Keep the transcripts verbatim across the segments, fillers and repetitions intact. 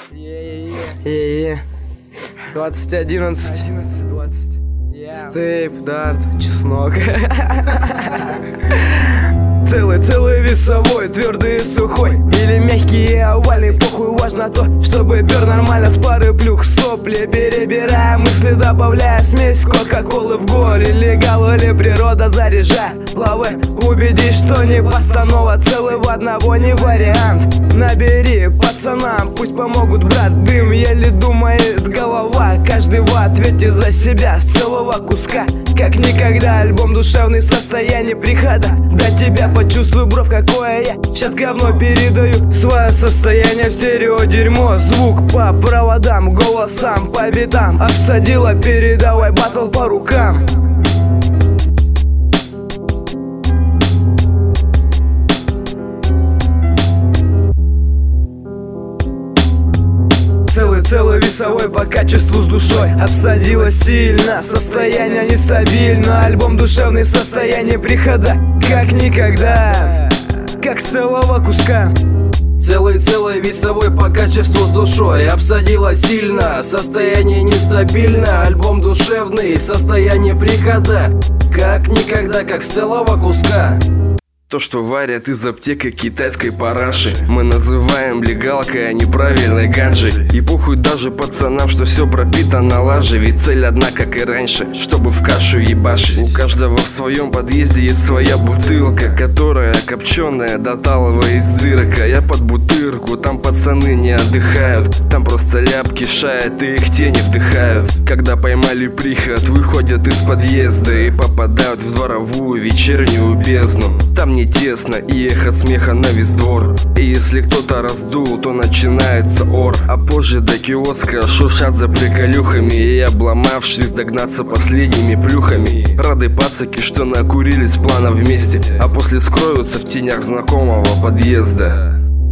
Е-е-е. двадцать одиннадцать. Стейп, дарт, чеснок. Целый-целый весовой, твердый и сухой. Или мягкий и овальный, похуй, важно то, чтобы бер нормально с пары плюх. Сопли перебирая, мысли добавляя, смесь кока-колы в горе. Легал или природа, заряжай лавы. Убедись, что не постанова, целый в одного не вариант. Набери пацанам, пусть помогут, брат. Дым еле думает голова, каждый в ответе за себя. С целого куска, как никогда, альбом душевный, состояние прихода. До тебя почувствуй, бровь, какое я сейчас говно передаю. Свое состояние в стерео дерьмо. Звук по проводам, голосам по битам. Обсадила, передавай батл по рукам. Целый-целый весовой по качеству с душой. Обсадила сильно, состояние нестабильно. Альбом душевный, состояние прихода, как никогда, как с целого куска. Целый-целый весовой по качеству с душой. Обсадила сильно, состояние нестабильно. Альбом душевный, состояние прихода, как никогда, как с целого куска. То, что варят из аптеки китайской параши, мы называем легалкой, а неправильной ганжей. И похуй даже пацанам, что все пропитано лажей. Ведь цель одна, как и раньше, чтобы в кашу ебашить. У каждого в своем подъезде есть своя бутылка, которая копченая до талого из дырка. Я под бутырку, там пацаны не отдыхают. Там просто ляпки шают и их тени вдыхают. Когда поймали приход, выходят из подъезда и попадают в дворовую вечернюю бездну. Там не тесно и эхо смеха на весь двор. И если кто-то раздул, то начинается ор. А позже до киоска шуршат за приколюхами, и обломавшись догнаться последними плюхами. Рады пацаки, что накурились плана вместе, а после скроются в тенях знакомого подъезда.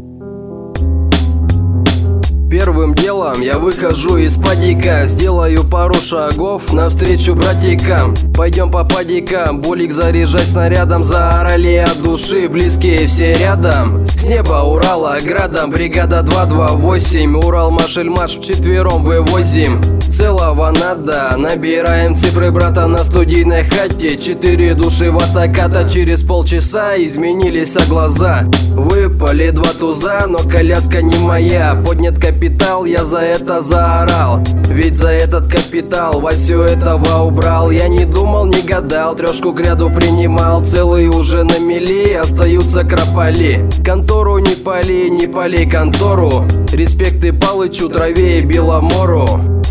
Первым делом я выхожу из падика, сделаю пару шагов навстречу братикам. Пойдем по падикам, булик заряжай снарядом. Заорали от души, близкие все рядом. С неба Урала градом, бригада два два восемь. Урал Машель-Маш вчетвером вывозим. Целого надо, набираем цифры, брата, на студийной хате. Четыре души в атаката, через полчаса изменились глаза. Выпали два туза, но коляска не моя. Поднят капитал, я за это заорал. Ведь за этот капитал Васю этого убрал. Я не думал, не гадал, трешку к ряду принимал. Целые уже на мели, остаются крополи. Контору не пали, не пали контору. Респекты Палычу, Траве и Беломору.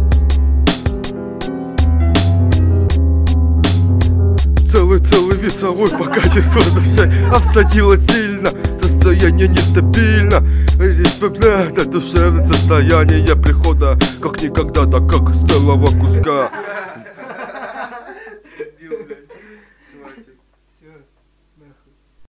Целый-целый весовой по качеству души. Обсадила сильно, состояние нестабильно. Это душевное состояние прихода, как никогда, да как с целого куска.